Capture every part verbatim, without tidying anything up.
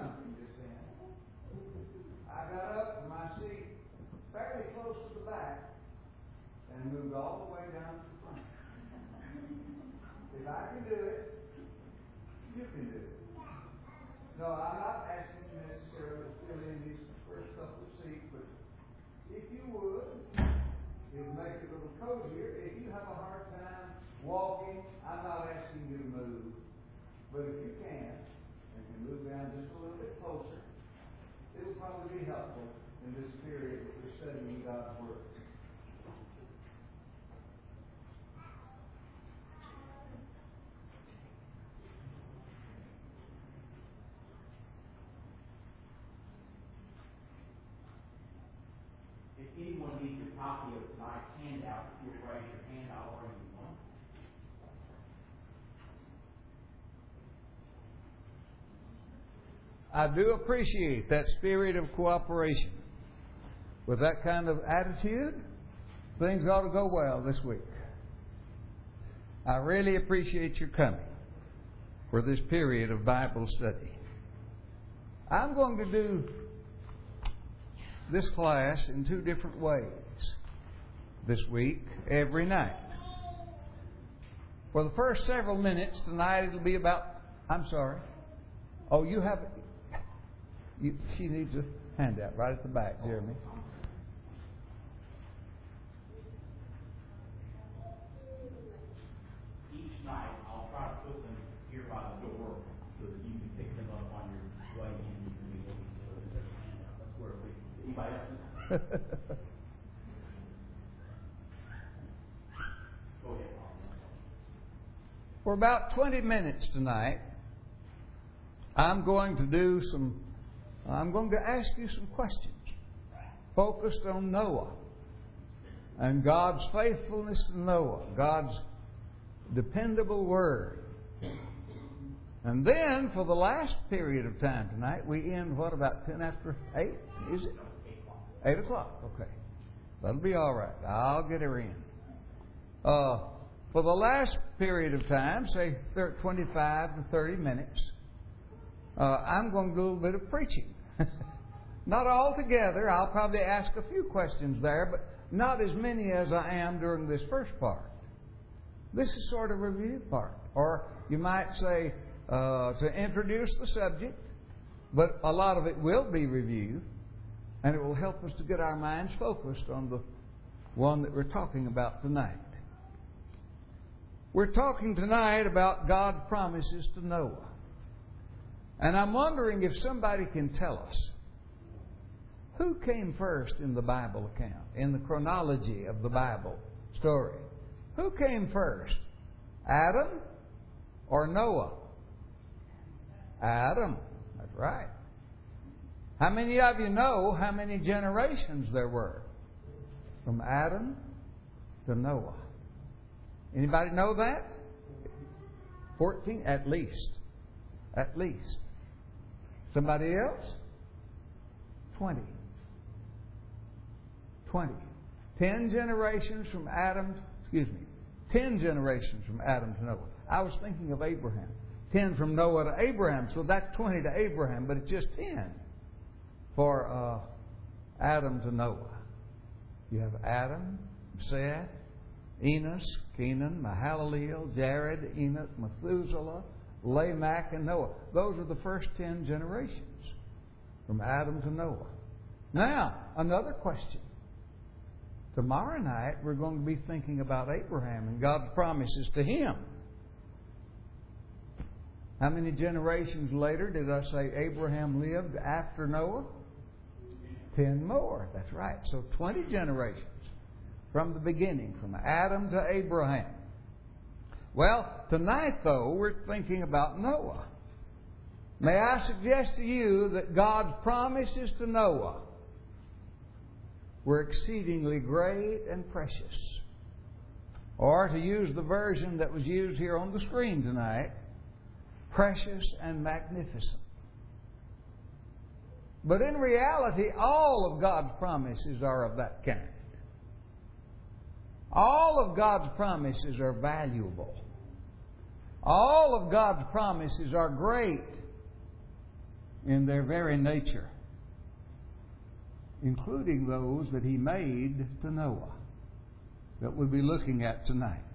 jumping just then. I got up from my seat fairly close to the back and moved all the way down to the front. If I can do it, you can do it. No, I'm not asking you necessarily to fill in these first couple of seats, but if you would, it would make it a little cozier. If you have a hard time walking, I'm not asking you to move. But if you can, and can move down just a little bit closer, it'll probably be helpful in this period that we're studying God's Word. If anyone needs a copy of tonight's handout, if you'll raise your hand, I'll bring you one. I do appreciate that spirit of cooperation. With that kind of attitude, things ought to go well this week. I really appreciate your coming for this period of Bible study. I'm going to do this class in two different ways this week, every night. For the first several minutes tonight, it'll be about, I'm sorry. Oh, you have, you, she needs a handout right at the back, Jeremy. Each night, I'll try to put them here by the door so that you can pick them up on your way in. You can be able to there's a handout. That's where we. Anybody else? Go ahead. For about twenty minutes tonight, I'm going to do some, I'm going to ask you some questions focused on Noah and God's faithfulness to Noah, God's dependable word. And then for the last period of time tonight, we end, what, about ten after eight? Is it? eight o'clock. Okay. That'll be all right. I'll get her in. Uh, for the last period of time, say twenty-five to thirty minutes, uh, I'm going to do a little bit of preaching. Not all together. I'll probably ask a few questions there, but not as many as I am during this first part. This is sort of a review part. Or you might say uh, to introduce the subject, but a lot of it will be review, and it will help us to get our minds focused on the one that we're talking about tonight. We're talking tonight about God's promises to Noah. And I'm wondering if somebody can tell us who came first in the Bible account, in the chronology of the Bible story. Who came first? Adam or Noah? Adam. That's right. How many of you know how many generations there were from Adam to Noah? Anybody know that? Fourteen? At least. At least. Somebody else? Twenty. Twenty. Ten generations from Adam, excuse me, ten generations from Adam to Noah. I was thinking of Abraham. Ten from Noah to Abraham, so that's twenty to Abraham, but it's just ten for uh, Adam to Noah. You have Adam, Seth, Enos, Kenan, Mahalaleel, Jared, Enoch, Methuselah, Lamech, and Noah. Those are the first ten generations from Adam to Noah. Now, another question. Tomorrow night, we're going to be thinking about Abraham and God's promises to him. How many generations later did I say Abraham lived after Noah? Ten more. That's right. So twenty generations from the beginning, from Adam to Abraham. Well, tonight, though, we're thinking about Noah. May I suggest to you that God's promises to Noah were exceedingly great and precious. Or, to use the version that was used here on the screen tonight, precious and magnificent. But in reality, all of God's promises are of that kind. All of God's promises are valuable. All of God's promises are great. in their very nature, including those that He made to Noah, that we'll be looking at tonight.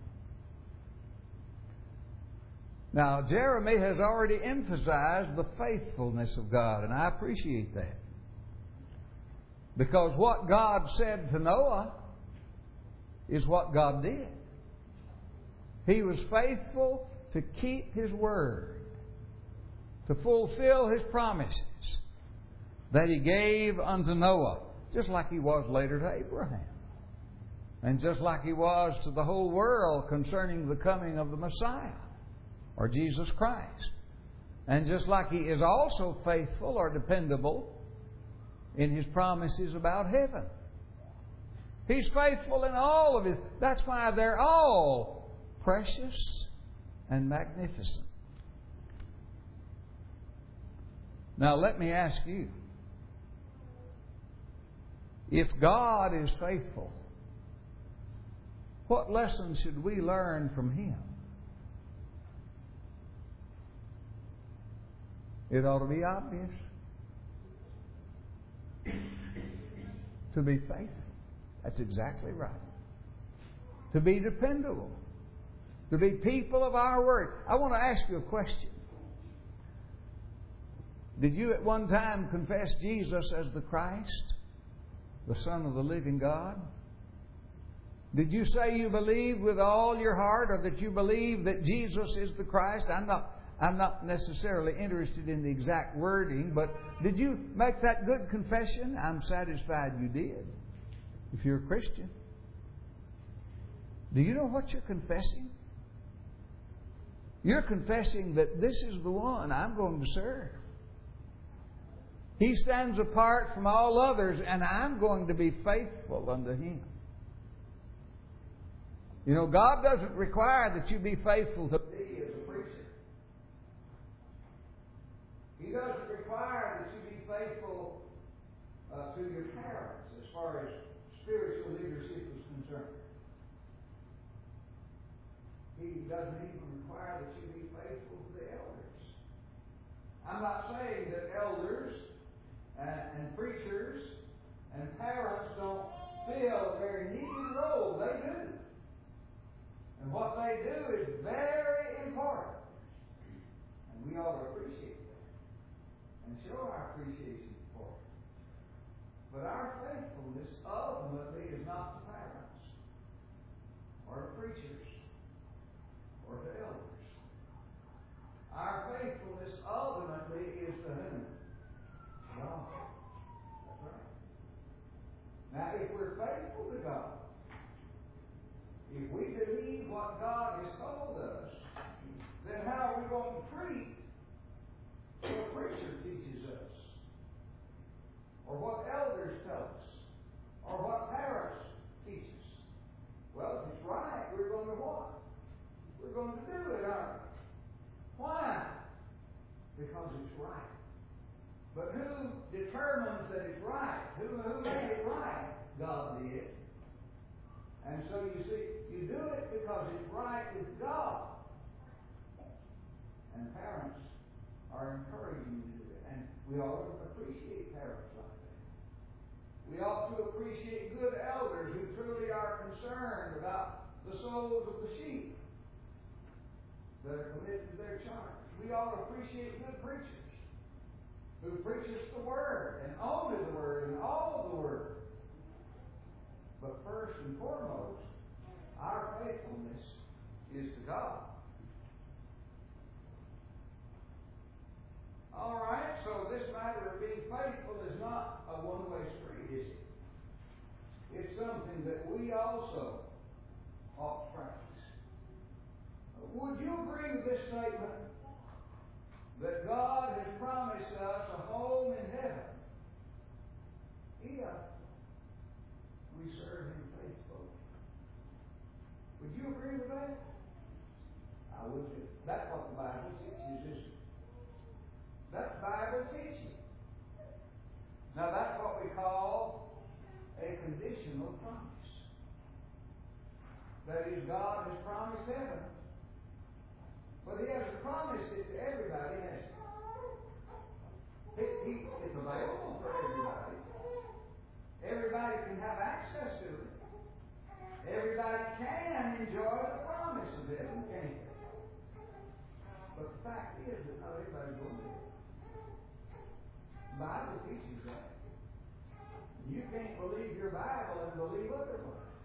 Now, Jeremy has already emphasized the faithfulness of God, and I appreciate that. Because what God said to Noah is what God did. He was faithful to keep His word, to fulfill His promises that He gave unto Noah, just like He was later to Abraham. And just like He was to the whole world concerning the coming of the Messiah, or Jesus Christ. And just like He is also faithful or dependable in His promises about heaven. He's faithful in all of His. That's why they're all precious and magnificent. Now let me ask you, if God is faithful, what lessons should we learn from Him? It ought to be obvious. To be faithful. That's exactly right. To be dependable. To be people of our word. I want to ask you a question. Did you at one time confess Jesus as the Christ, the Son of the living God? Did you say you believe with all your heart, or that you believe that Jesus is the Christ? I'm not I'm not necessarily interested in the exact wording, but did you make that good confession? I'm satisfied you did, if you're a Christian. Do you know what you're confessing? You're confessing that this is the one I'm going to serve. He stands apart from all others, and I'm going to be faithful unto Him. You know, God doesn't require that you be faithful to me as a preacher. He doesn't require that you be faithful uh, to your parents as far as spiritual leadership is concerned. He doesn't even require that you be faithful to the elders. I'm not saying that elders and, and preachers and parents don't fill a very needed role. They do. And what they do is very important. And we ought to appreciate that and show our appreciation for it. But our faithfulness ultimately is not to parents or to preachers or to elders. Our faithfulness ultimately is to whom? God. That's right. Now, if we're faithful to God, if we believe what God has told us, then how are we going to treat what preacher teaches us? Or what elders tell us? Or what parents teach us? Well, if it's right, we're going to what? We're going to do it, aren't we? Why? Because it's right. But who determines that it's right? Who, who made it right? God did. And so you see, you do it because it's right with God. And parents are encouraging you to do it. And we ought to appreciate parents like that. We ought to appreciate good elders who truly are concerned about the souls of the sheep that are committed to their charge. We ought to appreciate good preachers who preach us the Word and only the Word and all of the Word. But first and foremost, our faithfulness is to God. All right, so this matter of being faithful is not a one-way street, is it? It's something that we also ought to practice. Would you agree with this statement that God has promised us a home in heaven if we serve Him faithfully? Would you agree with that? I would too. That's what the Bible teaches, isn't it? That's Bible teaching. Now that's what we call a conditional promise. That is, God has promised heaven. But He hasn't promised it to everybody, has He? He he, it's available for everybody. Everybody can have access to it. Everybody can enjoy the promise of heaven, can't they? But the fact is that not everybody's going to it. The Bible teaches that. You can't believe your Bible and believe otherwise.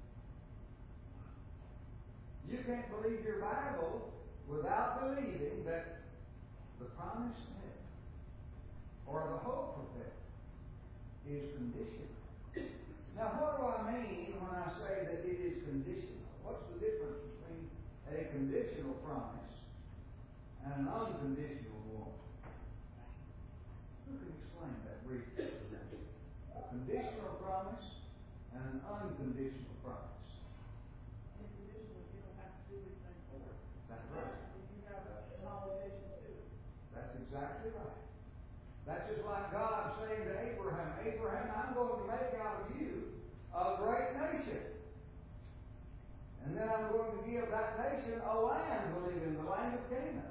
You can't believe your Bible without believing that the promise of heaven or the hope of heaven is conditional. Now, what do I mean when I say that it is conditional? What's the difference between a conditional promise and an unconditional one? Who can explain that briefly? A conditional promise and an unconditional promise. Unconditional, you don't have to do anything for it. That's right. You have an obligation to do it. That's exactly right. That's just like God saying to Abraham, Abraham, I'm going to make out of you a great nation. And then I'm going to give that nation a land to live in, the land of Canaan.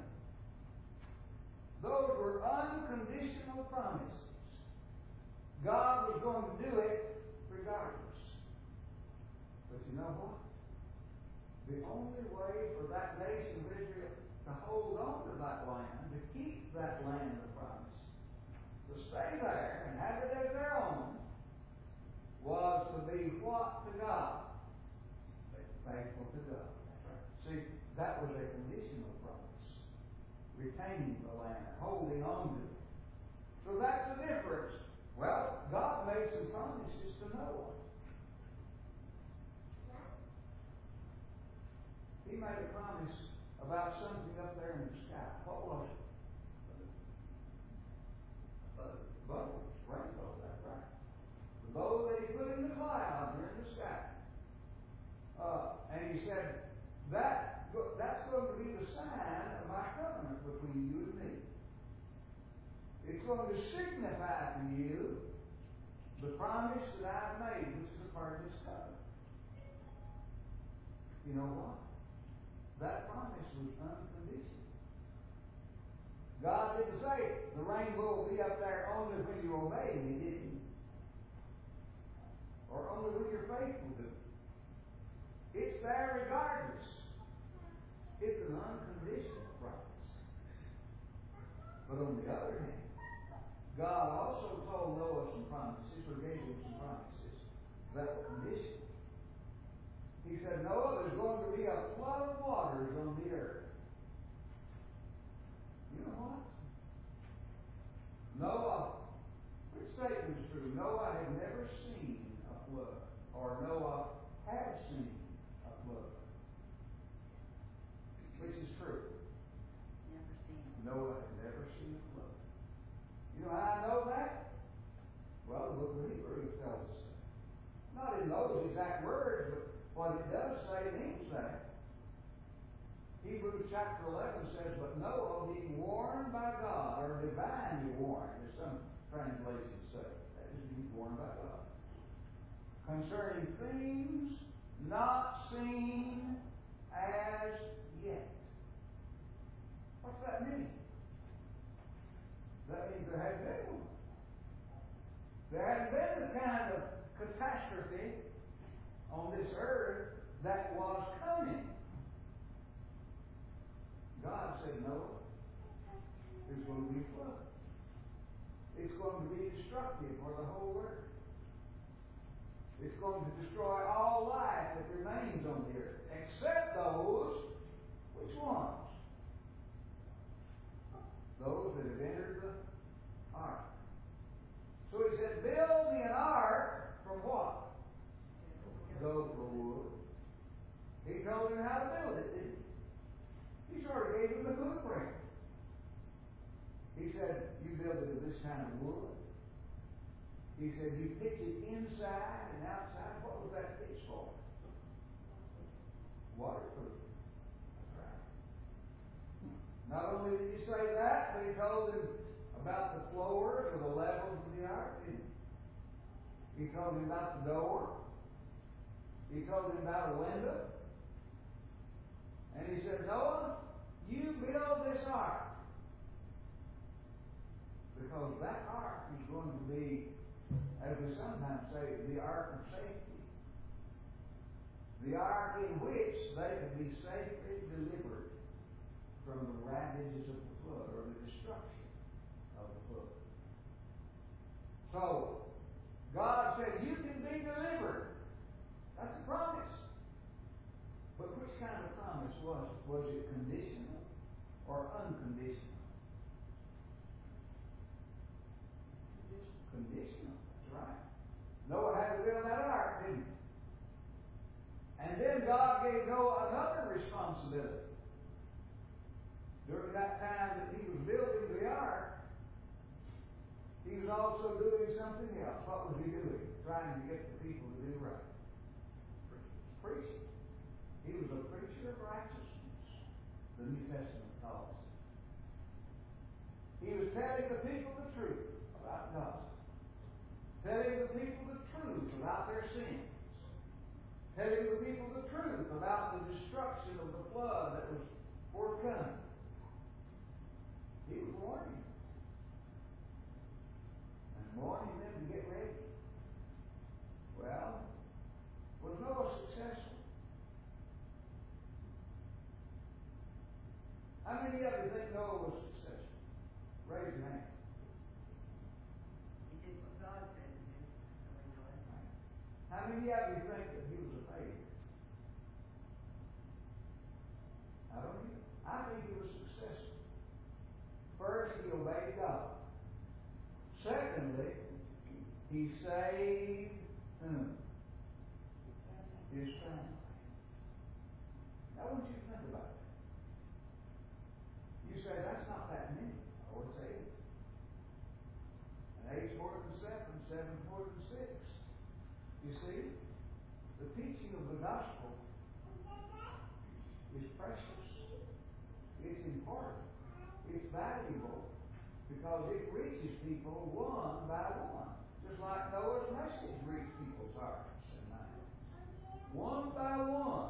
Those were unconditional promises. God was going to do it regardless. But you know what? The only way for that nation of Israel to hold on to that land, to keep that land of promise, to stay there and have it as their own, was to be what to God? Faithful to God. See, that was a conditional promise. Retaining the land, holding on to it. So that's the difference. Well, God made some promises to Noah. He made a promise about something up there in the sky. What was it? A bow. Rainbow, that's right. The bow that he put in the cloud or in the sky. Uh, and he said, that, that's going to be the sign of my covenant between you and me. It's going to signify to you the promise that I've made, which is a part of this covenant. You know what? That promise was unconditional. God didn't say the rainbow will be up there only when you obey me, did he? Or only when you're faithful to it. It's there regardless. It's an unconditional promise. But on the other hand, God also told Noah some promises, or gave him some promises that were conditional. He said, Noah, there's going to be a flood of waters on the earth. You know what? Noah, which statement is true? Noah had never seen a flood, or Noah had seen a flood. Which is true? Never seen it. Noah had never seen a flood. You know how I know that? Well, the book of Hebrews tells us that. Not in those exact words, but what it does say means that. Hebrews chapter eleven says, but Noah being warned by God, or divinely warned, as some translations say. That is being warned by God. Concerning things not seen as yet. What's that mean? That means there hadn't been one. There hadn't been the kind of catastrophe on this earth that was coming. God said, Noah, there's going to be a flood. It's going to be destructive for the whole earth. It's going to destroy all life that remains on the earth, except those, which ones? Those that have entered the ark. So he said, build me an ark from what? Gopher wood. He told him how to build it, didn't he? He sort of gave him the blueprint. He said, you build it with this kind of wood. He said, you pitch it inside and outside. What was that pitch for? Waterproof. That's right. Not only did he say that, but he told him about the floors or the levels of the ark, didn't he? He told him about the door. He told him about a window. And he said, Noah, you build this ark. Because that ark is going to be, as we sometimes say, the ark of safety. The ark in which they can be safely delivered from the ravages of the flood or the destruction of the flood. So, God said, you can be delivered. That's a promise. But which kind of promise was it? Was it conditional or unconditional? Conditional. That's right. Noah had to build that ark, didn't he? And then God gave Noah another responsibility. During that time that he was building the ark, he was also doing something else. What was he doing? Trying to get the people to do right. Preaching. He was a preacher of righteousness, the New Testament calls it. He was telling the people the truth about God. Telling the people the truth about their sins. Telling the people the truth about the destruction of the flood that was forthcoming. He was warning them. And warning them to get ready. Well, was Noah successful? How many of you think Noah was successful? Raise your hand. He did what God said to do. So we know it. How many of you think that he was a failure? I don't either. I think he was successful. First, he obeyed God. Secondly, he saved whom? His family. Now, I want you to think about that. You say, that's not that many. I would say it. And eight's more than seven, seven's more than six. You see, the teaching of the gospel is precious. It's important. It's valuable because it reaches people one by one. Just like Noah's message reached people's hearts and minds. One by one.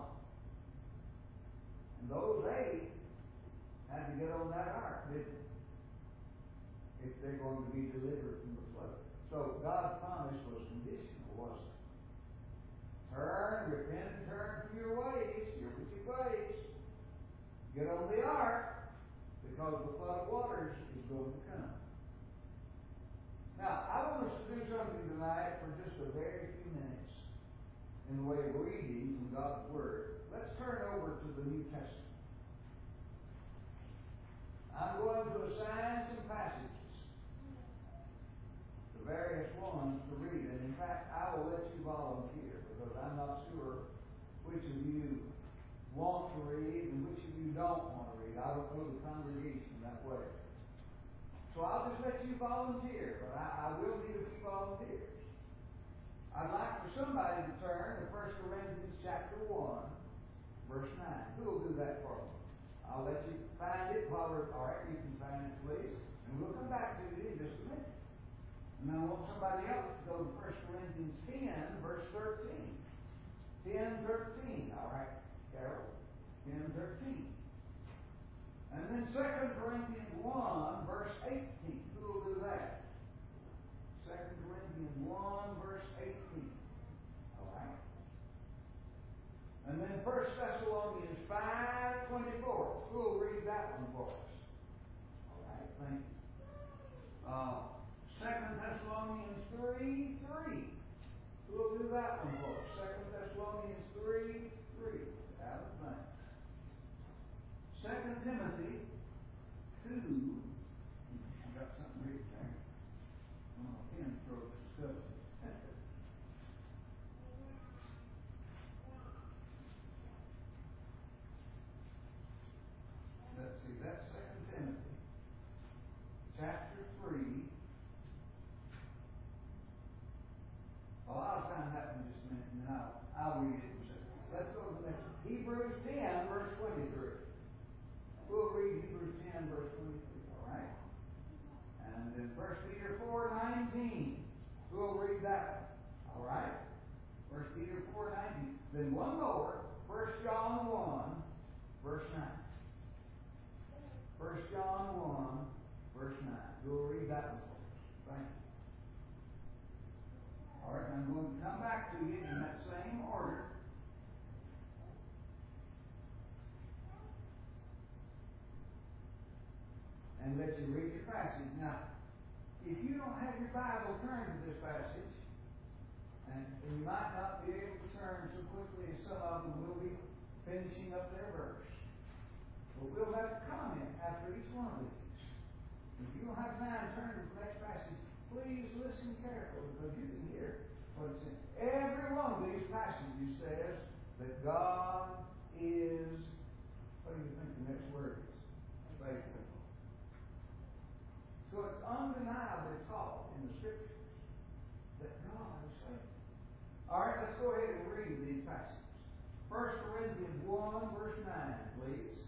And those eight had to get on that ark, didn't they? If they're going to be delivered from the flood. So God's promise was conditional, wasn't it? Turn, repent, and turn from your ways, your wicked ways. Get on the ark, because the flood of waters is going to come. Now, I want us to do something tonight for just a very few minutes in the way of reading from God's Word. Let's turn over to the New Testament. I'm going to assign some passages, the various ones to read. And in fact, I will let you volunteer because I'm not sure which of you want to read and which of you don't want to read. I don't know the congregation that way. So I'll just let you volunteer, but I, I will need a few volunteers. I'd like for somebody to turn to First Corinthians chapter one, verse nine. Who will do that for me? I'll let you find it while we're... All right, you can find it, please. And we'll come back to it in just a minute. And I want somebody else to go to First Corinthians ten, verse thirteen. ten, thirteen. All right, Carol. ten, thirteen. And then Second Corinthians one, verse eighteen. Who will do that? Second Corinthians one, verse eighteen. All right. And then First Thessalonians five, twenty-four. Who will read that one for us? All right, thank you. Uh, Second Thessalonians three, three. Who will do that one for us? Second Thessalonians three, three. Adam, thanks. Second Timothy two. I got something written there. Oh, pen throws stuff. Let's see, that's Second Timothy chapter three. Well, I'll find that in just a minute, and then I'll, I'll read it in a second. Let's go to the next one. Hebrews ten, verse twenty-three. We'll read Hebrews ten, verse twenty-three, all right? And then First Peter four, nineteen. We'll read that one, all right? First Peter four, nineteen. Then one more, First John one, verse nine. First John one, verse nine. We'll read that one for us. Thank you. All right, I'm going to come back to you in that same order. And let you read your passage. Now, if you don't have your Bible, turn to this passage. And, and you might not be able to turn so quickly as some of them will be finishing up their verse. But we'll have a comment after each one of these. If you don't have time to turn to the next passage, please listen carefully, because you can hear what it's in. Every one of these passages says that God is, what do you think the next word is? Faithful. So it's undeniably taught in the Scriptures that God is faithful. All right, let's go ahead and read these passages. First Corinthians one, verse nine, please.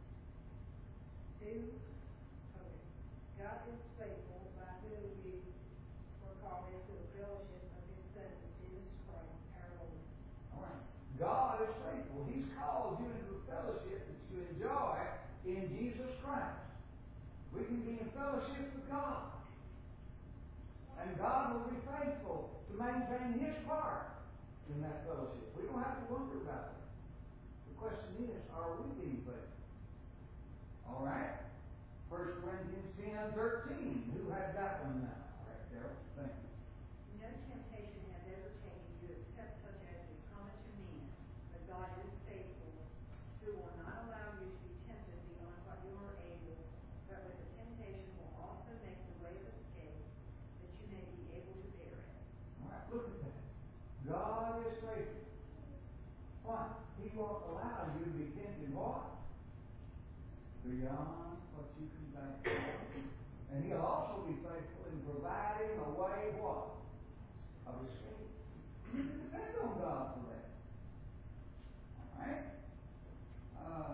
Who, okay, God is faithful, by whom you were called into the fellowship of His Son, Jesus Christ, our Lord. All right. God is faithful. He's called you into the fellowship that you enjoy in Jesus Christ. We can be in fellowship with God. And God will be faithful to maintain His part in that fellowship. We don't have to wonder about that. The question is, are we being faithful? All right? First Corinthians ten, thirteen. Who had that one now? All right, Carol. Thank you. No temptation has ever taken you except such as is common to men, but God is faithful, who will not allow you to be tempted beyond what you are able, but with the temptation will also make the way of escape, that you may be able to bear it. All right, look at that. God is faithful. Why? He won't allow you to be tempted what? Beyond what you can think. And He'll also be faithful in providing a way what? Of escape. You can depend on God for that. Alright? Uh,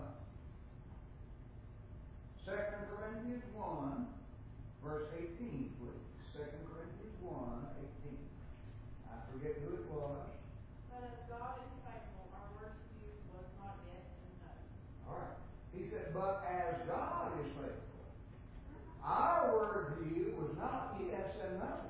Second Corinthians one, verse eighteen, please. Second Corinthians one, eighteen. I forget who it was. But as God is faithful, our word to you was not yet known. Alright. He said, but as God is faithful, our word to you was not yes and no.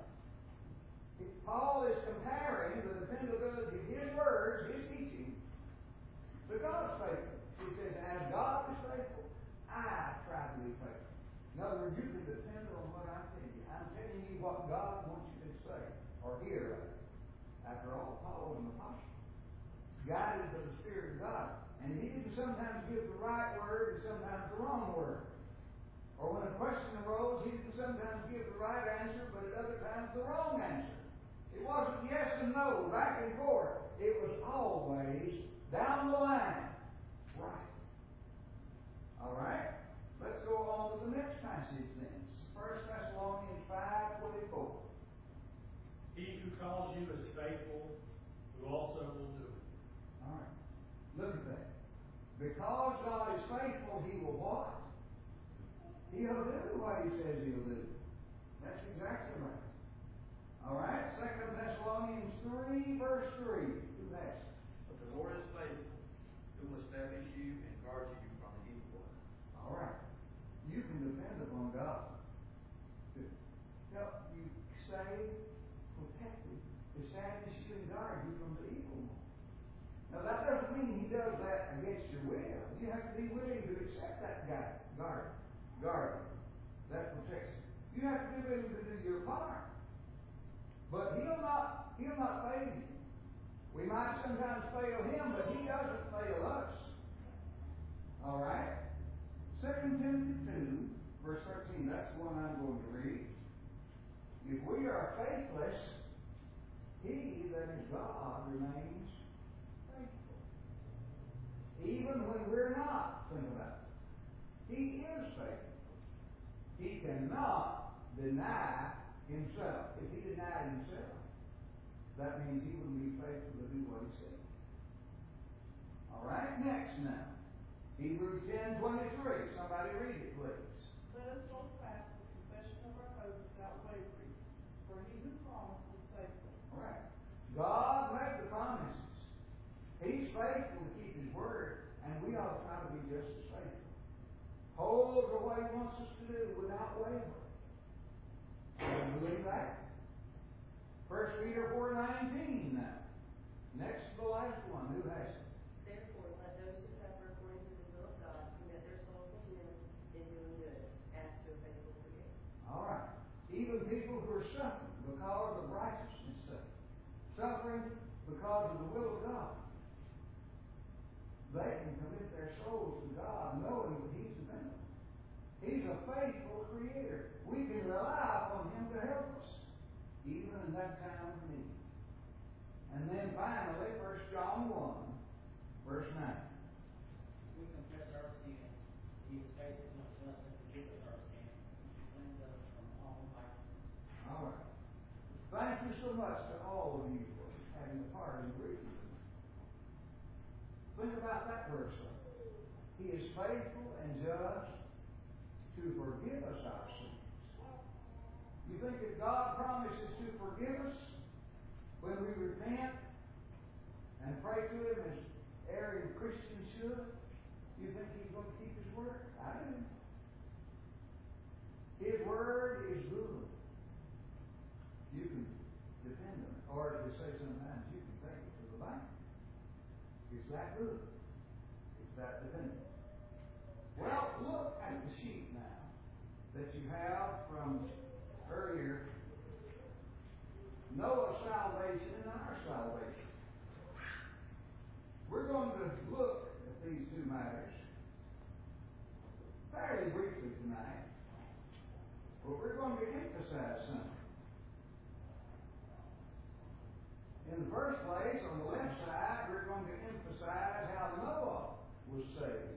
Paul is comparing the dependability of his words, his teaching, to God's faithfulness. He says, as God is faithful, I try to be faithful. In other words, you can depend on what I'm telling you. I'm telling you what God wants you to say or hear. After all, Paul was an apostle, guided by the Spirit of God. And he didn't sometimes give the right word and sometimes the wrong word. Or when a question arose, he didn't sometimes give the right answer, but at other times the wrong answer. It wasn't yes and no, back and forth. It was always down the line. Right. All right? Let's go on to the next passage then. First Thessalonians five twenty-four. He who calls you is faithful, who also will do it. All right. Look at that. Because God is faithful, He will what? He'll do what He says He'll do. That's exactly right. All right. Second Thessalonians three, verse three. Who has it? But the Lord is faithful, who will establish you and guard you from the evil one. All right. You can depend upon God to help you stay protected, establish you and guard you from the evil one. Now that doesn't mean He does that against your will. You have to be willing to accept that guide, guard, guard, that protection. You have to be willing to do your part. But He'll not, He'll not fail you. We might sometimes fail Him, but He doesn't fail us. All right. Second Timothy two, verse thirteen. That's the one I'm going to read. If we are faithless, He, that is God, remains faithful. Even when we're not, think about it. He is faithful. He cannot deny Himself. If He denied Himself, that means He wouldn't be faithful to do what He said. All right, next now. Hebrews ten twenty-three. Somebody read it, please. Let us hold fast the confession of our hope without wavering, for He who promised is faithful. All right. God made the promises. He's faithful to keep His word, and we ought to try to be just as faithful. Hold to what He wants us to do without wavering. believe that? First Peter four nineteen now. Next to the last one. Who has it? Therefore, let those who suffer according to the will of God commit their souls to Him in doing good, as to a faithful Creator. All right. Even people who are suffering because of righteousness' sake, suffering because of the will of God, they can commit their souls to God knowing that He's dependable. He's a faithful Creator. We can rely upon Him to help us, even in that time of need. And then finally, First John one, verse nine. We confess our sin. He is faithful and just and forgive us our sin, and cleanse us from all unrighteousness. All right. Thank you so much to all of you for having a part in reading. Think about that verse. He is faithful and just to forgive us our sins. You think that God promises to forgive us when we repent and pray to Him as erring Christians should? You think He's going to keep His word? I do. His word is good. You can depend on it. Or as we say sometimes, you can take it to the bank. It's that good. It's that dependent. Well, look at the sheet now that you have from earlier. Noah's salvation and our salvation. We're going to look at these two matters fairly briefly tonight. But we're going to emphasize something. In the first place, on the left side, we're going to emphasize how Noah was saved.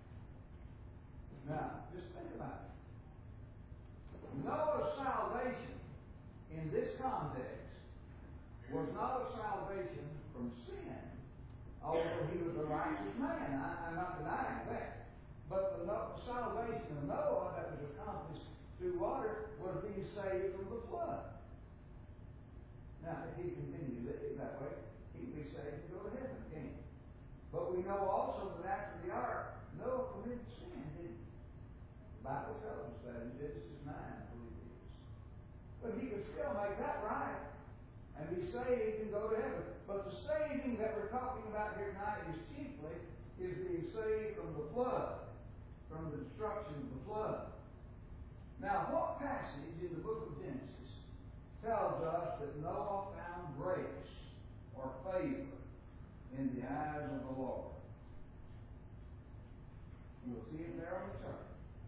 Now, just think about it. Noah's salvation in this context was not a salvation from sin, although he was a righteous man. I, I'm not denying that. But the no, salvation of Noah that was accomplished through water was being saved from the flood. Now, if he continued to live that way, he'd be saved and go to heaven, can't he? But we know also that after the ark, Noah committed sin, didn't he? The Bible tells us that in Genesis nine, I believe it is. But he could still make that right and be saved and go to heaven. But the saving that we're talking about here tonight is chiefly is being saved from the flood, from the destruction of the flood. Now, what passage in the book of Genesis tells us that Noah found grace or favor in the eyes of the Lord? You'll see it there on the chart.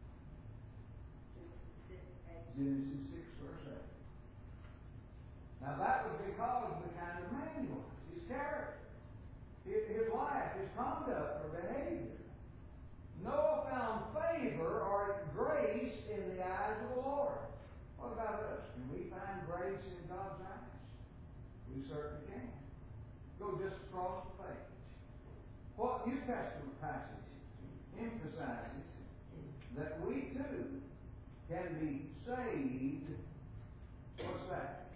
Genesis six, verse eight. Now that was because of the kind of man he was, his character, his life, his conduct or behavior. Noah found favor or grace in the eyes of the Lord. What about us? Can we find grace in God's eyes? We certainly can. Go just across the page. What New Testament passage emphasizes that we too can be saved? What's that?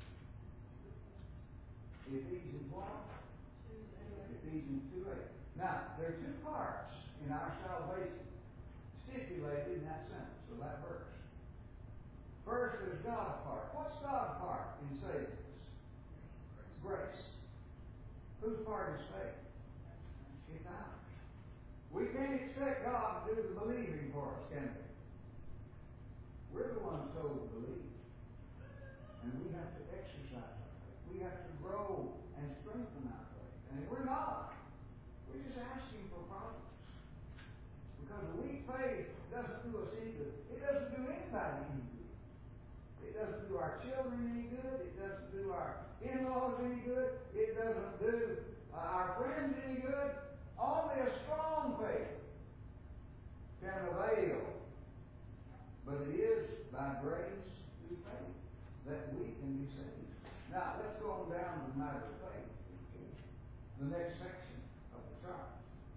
Ephesians what? Ephesians two eight. Now, there are two parts in our salvation stipulated in that sentence, or that verse. First, there's God's part. What's God's part in saving us? Grace. Whose part is faith? It's ours. We can't expect God to do the believing for us, can we? We're the ones told to believe. And we have to exercise our faith. We have to grow and strengthen our faith. And we're not. We're just asking for problems. Because a weak faith doesn't do us any good. It doesn't do anybody any good. It doesn't do our children any good. It doesn't do our in-laws any good. It doesn't do uh, our friends any good. Only a strong faith can avail. But it is by grace through faith that we can be saved. Now, let's go on down to the matter of faith. The next section of the chart.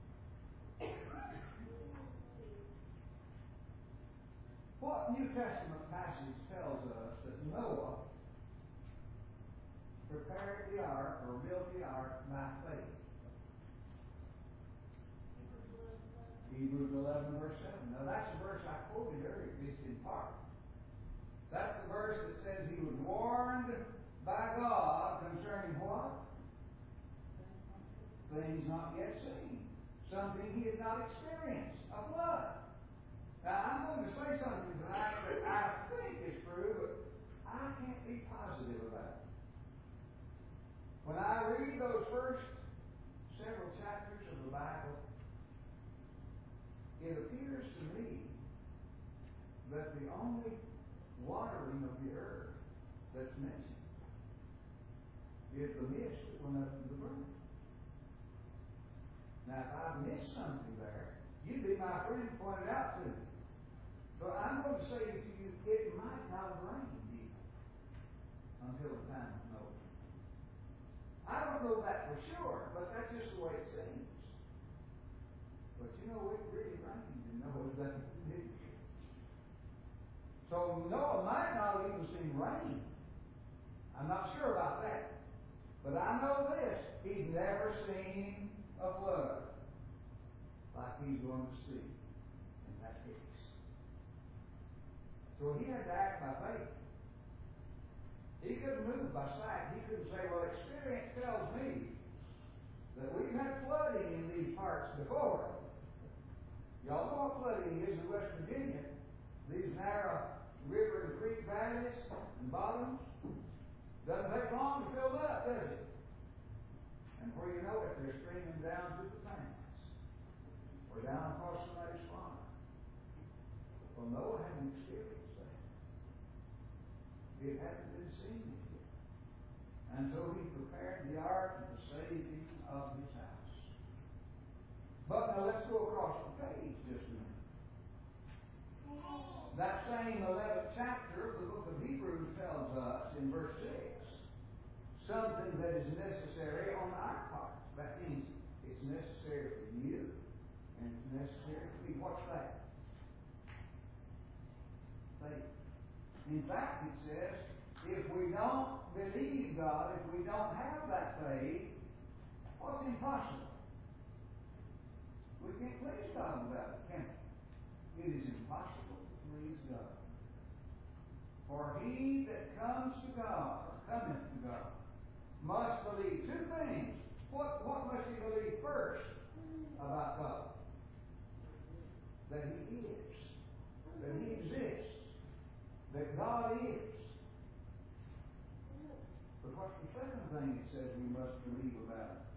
What New Testament passage tells us that Noah prepared the ark or built the ark by faith? Hebrews eleven, verse seven. Now that's the verse I quoted earlier, at least in part. That's the verse that says he was warned by God concerning what? Things not yet seen. Something he had not experienced. A flood. Now, I'm going to say something tonight that I think is true, but I can't be positive about it. When I read those first several chapters of the Bible, it appears to me that the only watering of the earth that's mentioned is the mist that went up to the burning. Now, if I've missed something there, you'd be my friend to point it out to me. But I'm going to say to you, it might not have rained even until the time of Noah. I don't know that for sure, but that's just the way it seems. But you know, it really rained in Noah's day, didn't it? So Noah might not have even seen rain. I'm not sure about that. But I know this, he's never seen a flood like he's going to see in that case. So he had to act by faith. He couldn't move by sight. He couldn't say, well, experience tells me that we've had flooding in these parts before. Y'all know what flooding is in West Virginia. These narrow river and creek valleys and bottoms. Doesn't take long to fill up, does it? And before you know it, they're streaming down to the tanks or down across somebody's farm. Well, Noah hadn't experienced that. It hadn't been seen yet. And so he prepared the ark for the saving of his house. But now let's go across the page just a minute. That same eleventh chapter of the book of Hebrews tells us in verse six something that is necessary on our part. That means it's necessary for you and it's necessary for me. What's that? Faith. In fact, it says, if we don't believe God, if we don't have that faith, what's impossible? We can't please God without it, can we? It is impossible to please God. For he that comes to God, or cometh to God, must believe two things. What, what must he believe first about God? That he is. That he exists. That God is. But what's the second thing it says we must believe about it?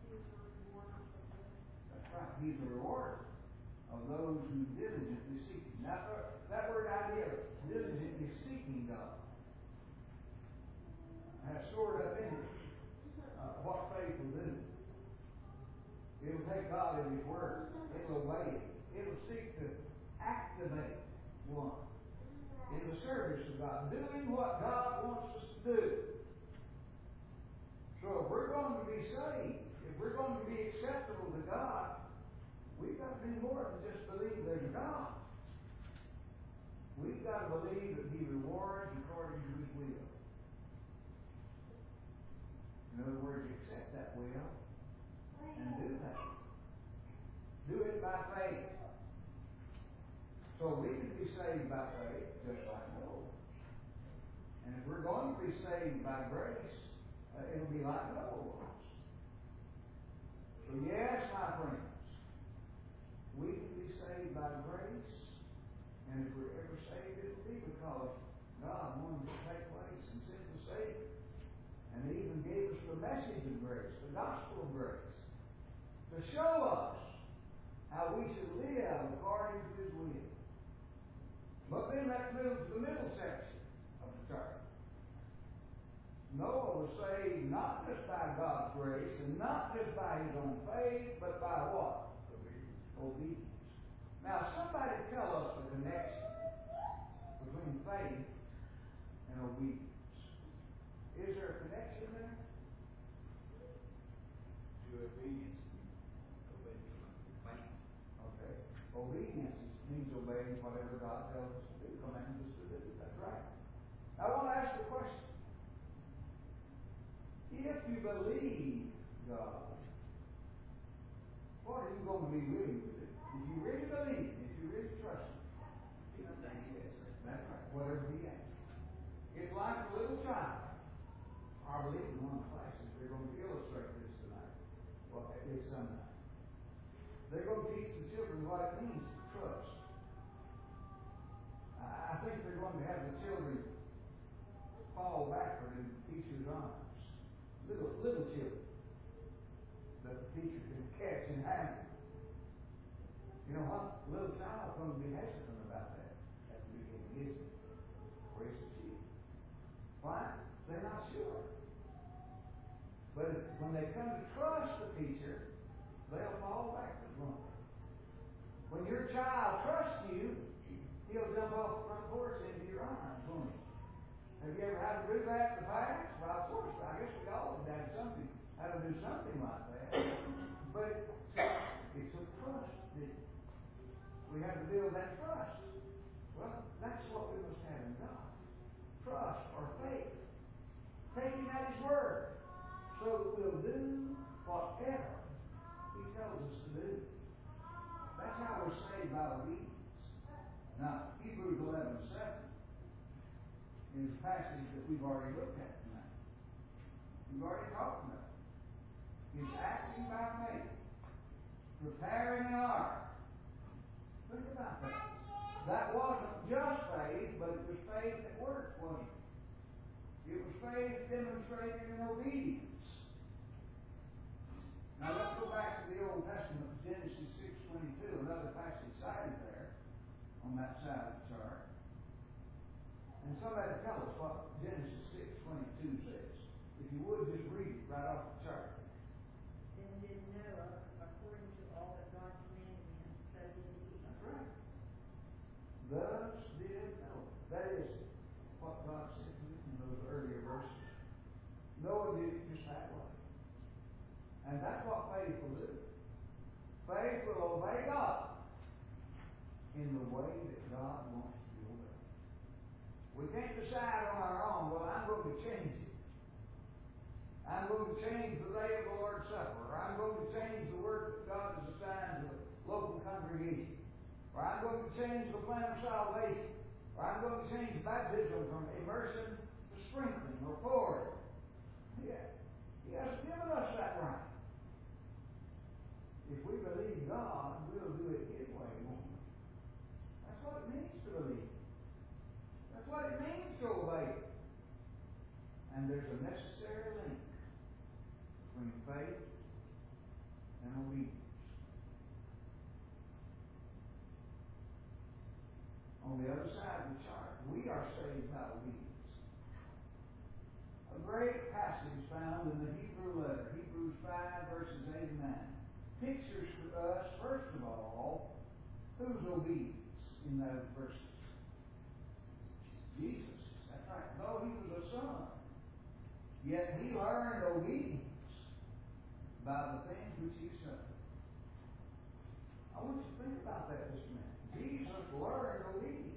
That's right. He's the rewarder of those who diligently seek him. Now, that word idea of diligently seeking God has stored up in it uh, what faith will do. It will take God at his word. It will obey it. It will seek to activate one in the service of God, doing what God wants us to do. So if we're going to be saved, if we're going to be acceptable to God, we've got to do more than just believe there's a God. We've got to believe that he rewards according to his will. In other words, accept that will and do that. Do it by faith. So we can be saved by faith just like Noah. And if we're going to be saved by grace, uh, it'll be like Noah was. So yes, my friends, we can be saved by grace, and if we're ever saved, it'll be because God wanted to take place and send the Savior. And he even gave us the message of grace, the gospel of grace, to show us how we should live according to his will. But then let's move to the middle section of the chart. Noah was saved not just by God's grace and not just by his own faith, but by what? Obedience. Obedience. Now, somebody tell us the connection between faith and obedience. Is there a connection there? To obedience, obey command. Okay. Obedience means obeying whatever God tells us to do, commands us to do. That's right. Now, I want to ask you a question. If you believe God, what are you going to be willing to do? If you really believe, if you really trust Him, that's right. Whatever He asks. when they come to trust the teacher, they'll fall backwards, won't they? When your child trusts you, he'll jump off the front porch into your arms, won't he? Have you ever had to do that in the past? Well, of course, I guess we all have had something, had to do something like that. But it took trust, didn't it? We had to build that trust. Well, that's what we must have in God. Trust or faith. Taking at His Word. So that we'll do whatever He tells us to do. That's how we're saved by obedience. Now, Hebrews eleven seven is a passage that we've already looked at tonight. We've already talked about it. He's acting by faith. Preparing an ark. Think about that. That wasn't just faith, but it was faith at work, wasn't it? It was faith demonstrated in obedience. Now let's go back to the Old Testament, Genesis six twenty-two, another passage cited there on that side of the chart. And somebody tell us what Genesis six twenty-two says. If you would, just read it right off the chart. Then did Noah, according to all that God commanded him, so did he. That's right. Thus did Noah. That is what God said to him in those earlier verses. Noah did it just that way. And that's what faith will do. Faith will obey God in the way that God wants to be obeyed. We can't decide on our own, well, I'm going to change it. I'm going to change the day of the Lord's Supper. Or I'm going to change the work that God has assigned to the local congregation. Or I'm going to change the plan of salvation. Or I'm going to change baptism from immersion to sprinkling or pouring. Yeah. He hasn't given us that right. If we believe God, we'll do it His way, won't we? That's what it means to believe. That's what it means to obey. And there's a necessary link between faith and obedience. On the other side of the chart, we are saved by obedience. A great passage found in the Hebrew letter, Hebrews five, verses eight and nine, pictures to us, first of all, whose obedience in those verses? Jesus. That's right. Though He was a son, yet He learned obedience by the things which He suffered. I want you to think about that this minute. Jesus learned obedience.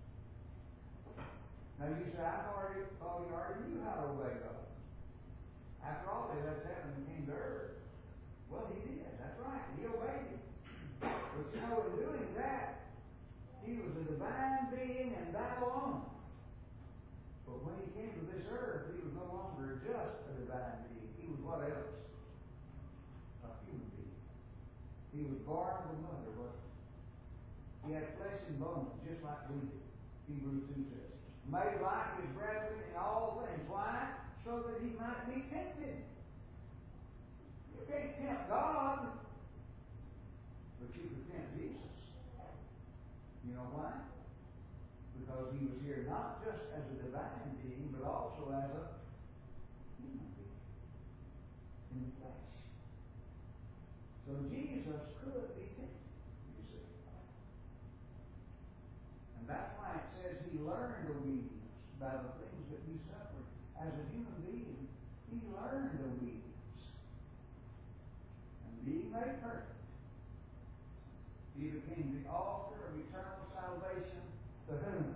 Now you say, I already thought He already knew how to obey God. After all, He left heaven and came to earth. Well, He did. That's right. He obeyed Him. But you know, in doing that, He was a divine being and that alone. But when He came to this earth, He was no longer just a divine being. He was what else? A human being. He was born of a mother, wasn't He? He had flesh and bones, just like we did. Hebrews two says. Made like His brethren in all things. Why? So that He might be tempted. You can't tempt God, but you can tempt Jesus. You know why? Because He was here not just as a divine being, but also as a human being in the flesh. So Jesus could be tempted, you see. And that's why it says He learned obedience by the things that He suffered. As a human being, He learned obedience. And being made perfect, He became the author of eternal salvation to whom?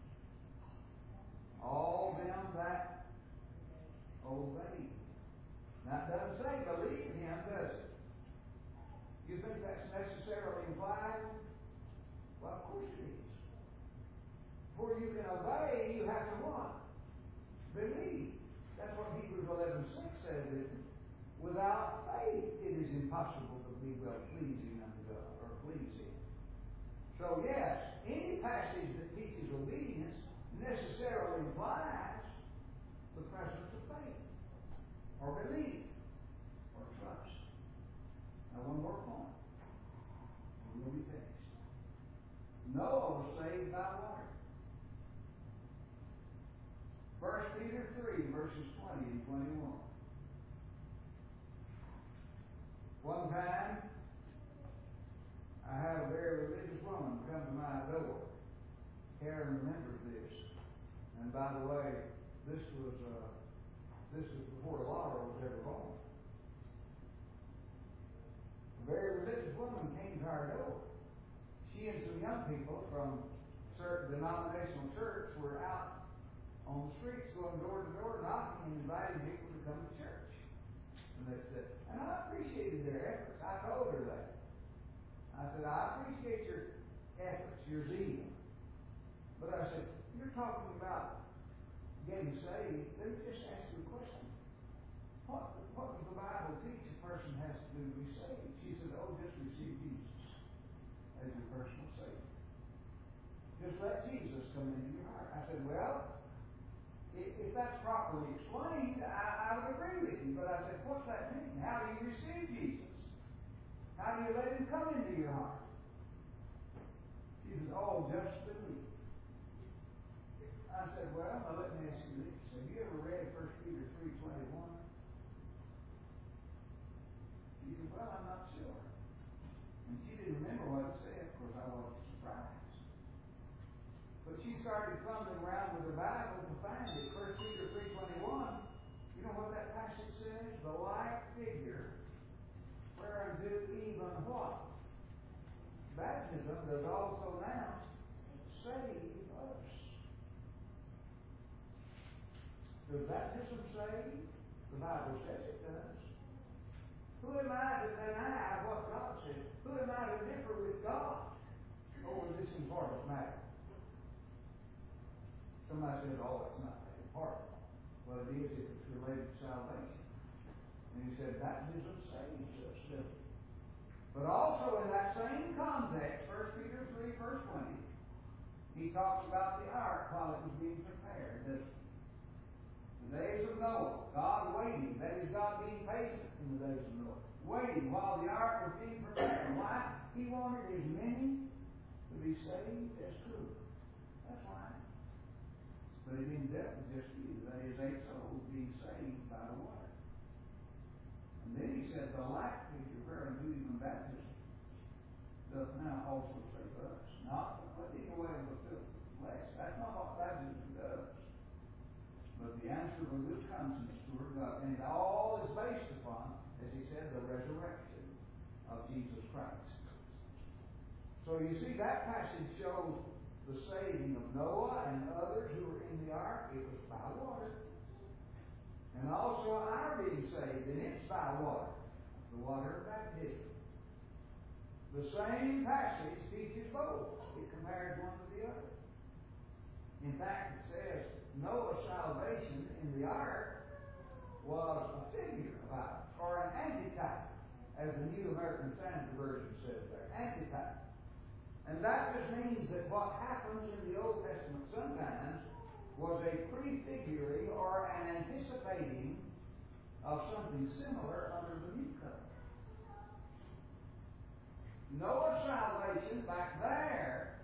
All them that obey Him. Now it doesn't say believe Him, does it? You think that's necessarily implied? Well, of course it is. Before you can obey, you have to what? Believe. That's what Hebrews eleven six says, isn't it? Without faith, it is impossible to be well pleasing unto God, or please Him. So yes, any passage that teaches obedience necessarily implies the presence of faith, or belief, or trust. Now one more point, and we'll be finished. Noah was saved by water. First Peter three, verses twenty and twenty-one. Karen remembers this. And by the way, this was uh, this was before Laura was ever born. A very religious woman came to our door. She and some young people from a certain denominational church were out on the streets going door to door knocking and inviting people to come to church. And they said, and I appreciated their efforts. I told her that. I said, I appreciate your efforts, your zeal. But I said, you're talking about getting saved. Let me just ask you a question. What, what does the Bible teach a person has to do to be saved? She said, oh, just receive Jesus as your personal Savior. Just let Jesus come into your heart. I said, well, if, if that's properly explained, I, I would agree with you. But I said, what's that mean? How do you receive Jesus? How do you let Him come into your heart? She said, oh, just believe. I said, well, now let me ask you this. Have you ever read First Peter three twenty-one? She said, well, I'm not sure. And she didn't remember what it said. Of course, I wasn't surprised. But she started fumbling around with her Bible to find it. First Peter three twenty-one. You know what that passage says? The like figure whereunto even what? Baptism does also now save us. Does baptism save? The Bible says it does. Who am I to deny what God says? Who am I to differ with God over this important matter? Somebody says, oh, it's not that important. Well, it is if it's related to salvation. And he said, baptism saves us, doesn't it? But also in that same context, First Peter three, verse twenty, he talks about the ark while it was being prepared, doesn't he? The days of Noah, God waiting, that is God being patient in the days of Noah, waiting while the ark was being prepared. Why? He wanted as many to be saved as could. That's why. But he didn't dealt with just you, that is, eight souls being saved by the water. And then he said, the like figure whereunto even baptism doth now also save us. Not the putting away of the filthy flesh. That's not what baptism does. But the answer of a good conscience toward God. And it all is based upon, as he said, the resurrection of Jesus Christ. So you see, that passage shows the saving of Noah and others who were in the ark. It was by water. And also our being saved, and it's by water. The water of baptism. The same passage teaches both. It compares one to the other. In fact, it says Noah's salvation in the ark was a figure of ours, or an antitype, as the New American Standard Version says there. Antitype. And that just means that what happens in the Old Testament sometimes was a prefiguring or an anticipating of something similar under the New Covenant. Noah's salvation back there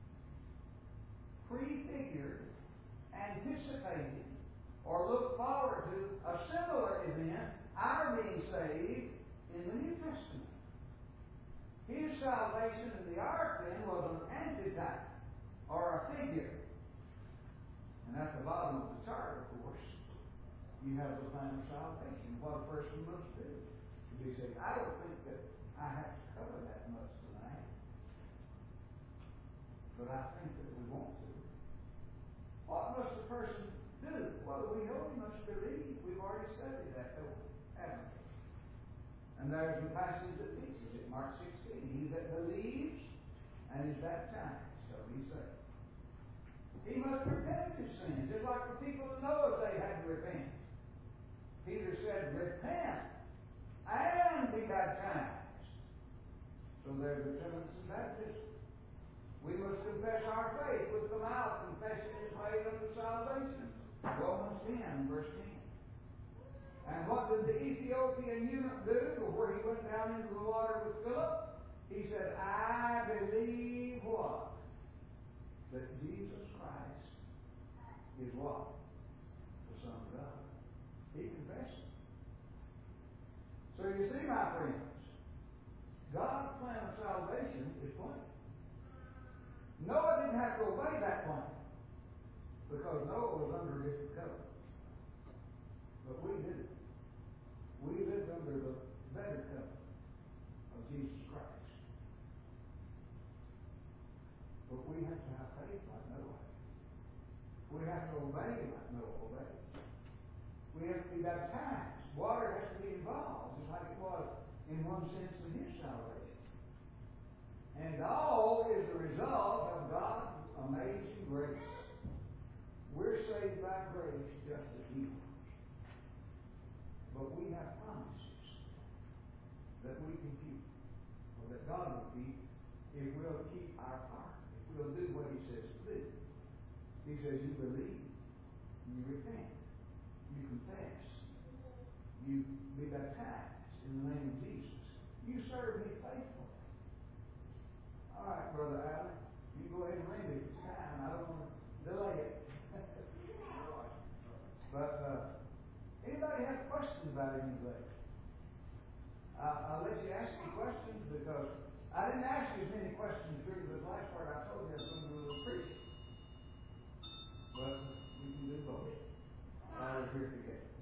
prefigured, anticipated, or looked forward to a similar event, our being saved in the New Testament. His salvation in the ark then was an antitype or a figure. And at the bottom of the chart, of course, you have the plan of salvation, what a person must do to be saved. I don't think that I have to cover that much tonight, but I think that we want to. What must a person do? Well, we know he must believe. We've already studied that, haven't we? And there's a passage that teaches it, Mark sixteen. He that believes and is baptized shall be saved. He must repent of his sin, just like the people in Noah's day had to repent. Peter said, repent and be baptized. So there's repentance and baptism. We must confess our faith with the mouth. Confession is made unto salvation. Romans ten, verse ten. And what did the Ethiopian eunuch do before he went down into the water with Philip? He said, I believe what? That Jesus Christ is what? The Son of God. He confessed it. So you see, my friends, God's plan of salvation is plain. Noah didn't have to obey that plan because Noah was under a different covenant. But we didn't. We lived under the better covenant of Jesus Christ. But we have to have faith like Noah. We have to obey like Noah obeyed. We have to be baptized. Water has to be involved, just like it was in one sense in his salvation. And all is the result of God's amazing grace. We're saved by grace just as He was. But we have promises that we can keep, or that God will keep, if we'll keep our part, if we'll do what He says to do. He says, you believe, you repent, you confess, you be baptized in the name of Jesus. You serve me faithfully. All right, Brother Allen, you go ahead and read it. It's time. I don't want to delay it. But uh, anybody have questions about anything? Uh, I'll let you ask me questions because I didn't ask you as many questions during the last part. I told you I was going to do a little preaching. But we can do both. While we're here together.